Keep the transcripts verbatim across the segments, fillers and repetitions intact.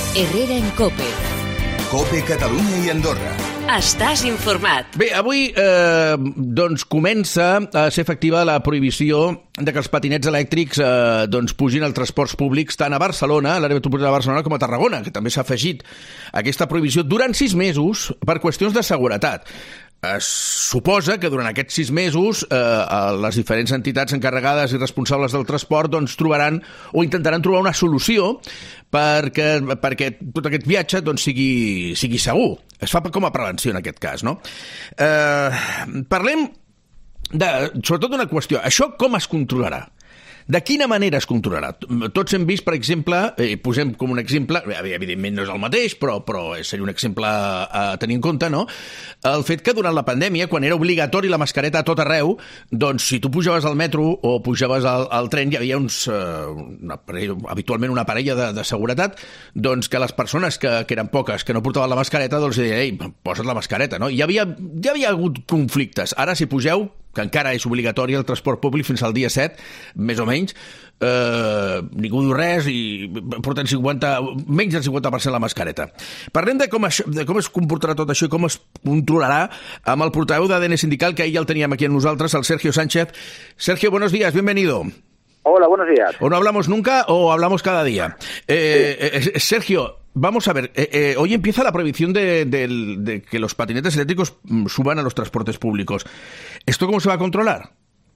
Herrera en COPE. COPE Catalunya i Andorra. Estàs informat. Bé, avui eh, doncs comença a ser efectiva la prohibició de que els patinets elèctrics eh, doncs pugin als transports públics tant a Barcelona, a l'àrea metropolitana de Barcelona, com a Tarragona, que també s'ha afegit aquesta prohibició durant sis mesos per qüestions de seguretat. Es suposa que durant aquests sis mesos eh, les diferents entitats encarregades i responsables del transport doncs, trobaran o intentaran trobar una solució perquè, perquè tot aquest viatge doncs, sigui, sigui segur. Es fa com a prevenció en aquest cas, no? Eh, parlem de, sobretot d'una qüestió. Això com es controlarà? De quina manera es controlarà? Tots hem vist, per exemple, eh, posem com un exemple, evidentment no és el mateix, però, però seria un exemple a tenir en compte, no? El fet que durant la pandèmia, quan era obligatori la mascareta a tot arreu, doncs si tu pujaves al metro o pujaves al, al tren, hi havia uns, eh, una parella, habitualment una parella de, de seguretat, doncs que les persones que, que eren poques, que no portaven la mascareta, doncs deien, ei, posa't la mascareta, no? Hi havia, hi havia hagut conflictes. Ara, si pugeu, que encara és obligatori el transport públic fins al dia set, més o menys, eh, ningú diu res i porten cinquanta, menys del cinquanta per cent la mascareta. Parlem de com, això, de com es comportarà tot això i com es controlarà amb el portaveu d'A D N Sindical, que ahir ja el teníem aquí amb nosaltres, el Sergio Sánchez. Sergio, buenos días, bienvenido. Hola, buenos días. O no hablamos nunca o hablamos cada día. Eh, sí. eh, Sergio, vamos a ver, eh, eh, hoy empieza la prohibición de, de, de que los patinetes eléctricos suban a los transportes públicos. ¿Esto cómo se va a controlar?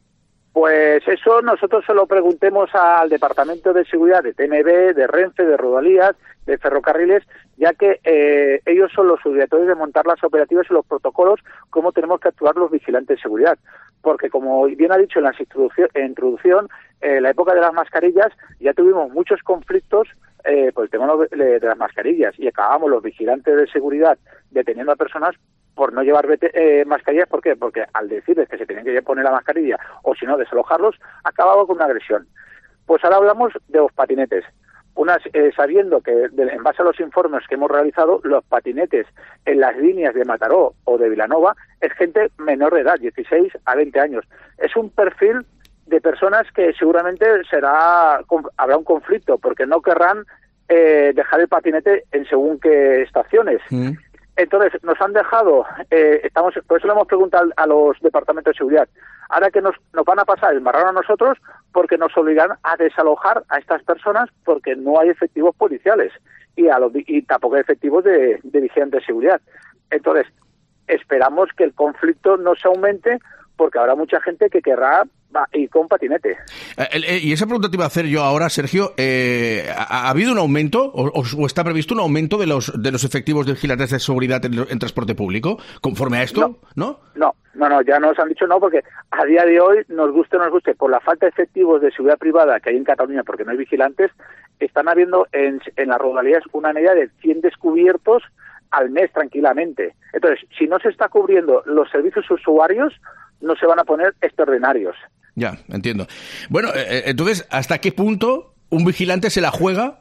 Pues eso nosotros se lo preguntemos al Departamento de Seguridad de T M B, de Renfe, de Rodalías, de Ferrocarriles, ya que eh, ellos son los obligatorios de montar las operativas y los protocolos, cómo tenemos que actuar los vigilantes de seguridad. Porque, como bien ha dicho en la introducción, en eh, la época de las mascarillas ya tuvimos muchos conflictos eh, por el tema de las mascarillas y acabamos los vigilantes de seguridad deteniendo a personas por no llevar eh, mascarillas. ¿Por qué? Porque al decirles que se tenían que poner la mascarilla o si no desalojarlos, acababa con una agresión. Pues ahora hablamos de los patinetes. Unas, eh, sabiendo que de, en base a los informes que hemos realizado, los patinetes en las líneas de Mataró o de Vilanova es gente menor de edad, dieciséis a veinte años. Es un perfil de personas que seguramente será habrá un conflicto porque no querrán eh, dejar el patinete en según qué estaciones. Mm. Entonces, nos han dejado, eh, estamos, por eso le hemos preguntado a los departamentos de seguridad, ahora que nos, nos van a pasar el marrón a nosotros porque nos obligan a desalojar a estas personas porque no hay efectivos policiales y, a los, y tampoco hay efectivos de, de vigilantes de seguridad. Entonces, esperamos que el conflicto no se aumente porque habrá mucha gente que querrá ir con patinete. Eh, eh, y esa pregunta te iba a hacer yo ahora, Sergio. Eh, ¿ha, ¿Ha habido un aumento o, o está previsto un aumento de los de los efectivos de vigilantes de seguridad en, en transporte público conforme a esto? No, no, no, no, ya nos han dicho no, porque a día de hoy, nos guste o no nos guste, por la falta de efectivos de seguridad privada que hay en Cataluña, porque no hay vigilantes, están habiendo en, en las rodalías una media de cien descubiertos al mes tranquilamente. Entonces, si no se está cubriendo los servicios usuarios, no se van a poner extraordinarios. Ya, entiendo. Bueno, eh, entonces, ¿hasta qué punto un vigilante se la juega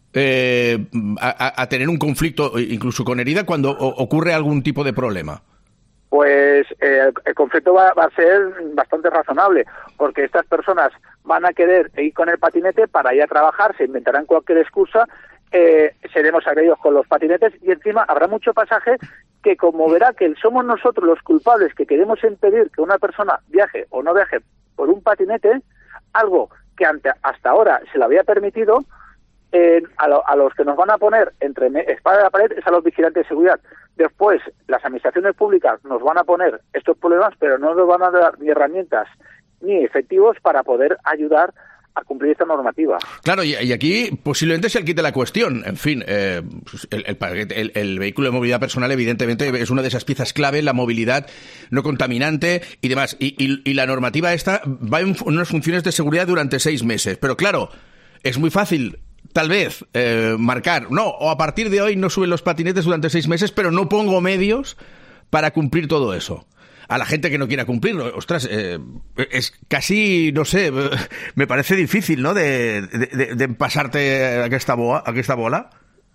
eh, a, a tener un conflicto, incluso con herida, cuando o, ocurre algún tipo de problema? Pues eh, el conflicto va, va a ser bastante razonable, porque estas personas van a querer ir con el patinete para ir a trabajar, se inventarán cualquier excusa, eh, seremos agredidos con los patinetes y encima habrá mucho pasaje que, como verá que somos nosotros los culpables que queremos impedir que una persona viaje o no viaje por un patinete, algo que ante, hasta ahora se le había permitido, eh, a, lo, a los que nos van a poner entre espada y la pared es a los vigilantes de seguridad. Después, las administraciones públicas nos van a poner estos problemas, pero no nos van a dar ni herramientas ni efectivos para poder ayudar a cumplir esta normativa. Claro, y, y aquí posiblemente se quite la cuestión. En fin, eh, el, el, el, el vehículo de movilidad personal evidentemente es una de esas piezas clave, la movilidad no contaminante y demás. Y, y, y la normativa esta va en unas funciones de seguridad durante seis meses. Pero claro, es muy fácil tal vez eh, marcar, no, o a partir de hoy no suben los patinetes durante seis meses, pero no pongo medios para cumplir todo eso. A la gente que no quiera cumplirlo, ostras, eh, es casi, no sé, me parece difícil, ¿no?, de, de, de pasarte a esta bola, a esta bola. Sí, sí,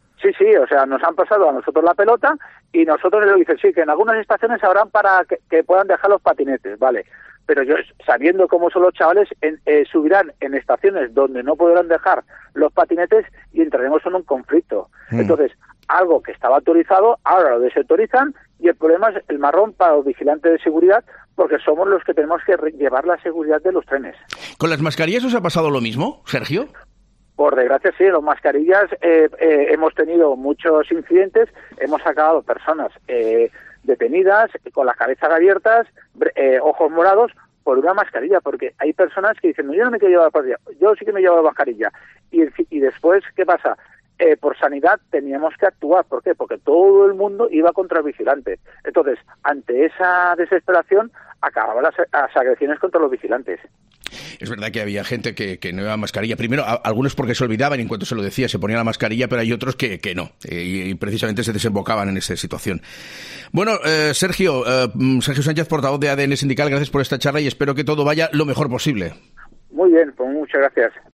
sí, o sea, nos han pasado a nosotros la pelota y nosotros le dicen, sí, que en algunas estaciones habrán para que, que puedan dejar los patinetes, vale. Pero yo, sabiendo cómo son los chavales, en, eh, subirán en estaciones donde no podrán dejar los patinetes y entraremos en un conflicto. Mm. Entonces, algo que estaba autorizado, ahora lo desautorizan y el problema es el marrón para los vigilantes de seguridad, porque somos los que tenemos que llevar la seguridad de los trenes. ¿Con las mascarillas os ha pasado lo mismo, Sergio? Por desgracia, sí, las mascarillas eh, eh, hemos tenido muchos incidentes, hemos sacado personas eh, detenidas, con las cabezas abiertas, eh, ojos morados, por una mascarilla, porque hay personas que dicen, no, yo no me quiero llevar la mascarilla, yo sí que me llevo la mascarilla. Y, y después, ¿qué pasa? Eh, por sanidad teníamos que actuar. ¿Por qué? Porque todo el mundo iba contra el vigilante. Entonces, ante esa desesperación, acababan las, las agresiones contra los vigilantes. Es verdad que había gente que, que no llevaba mascarilla. Primero, a, algunos porque se olvidaban y en cuanto se lo decía se ponía la mascarilla, pero hay otros que, que no. Eh, y, y precisamente se desembocaban en esa situación. Bueno, eh, Sergio, eh, Sergio Sánchez, portavoz de A D N Sindical, gracias por esta charla y espero que todo vaya lo mejor posible. Muy bien, pues muchas gracias.